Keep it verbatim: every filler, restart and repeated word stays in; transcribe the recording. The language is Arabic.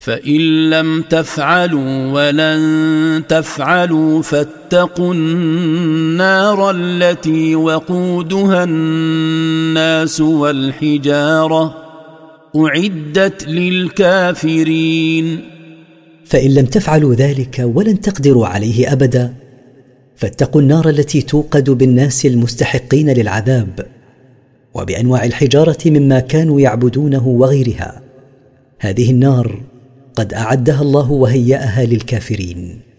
فإن لم تفعلوا ولن تفعلوا فاتقوا النار التي وقودها الناس والحجارة أعدت للكافرين. فإن لم تفعلوا ذلك ولن تقدروا عليه أبدا فاتقوا النار التي توقد بالناس المستحقين للعذاب وبأنواع الحجارة مما كانوا يعبدونه وغيرها. هذه النار قد أعدها الله وهيأها للكافرين.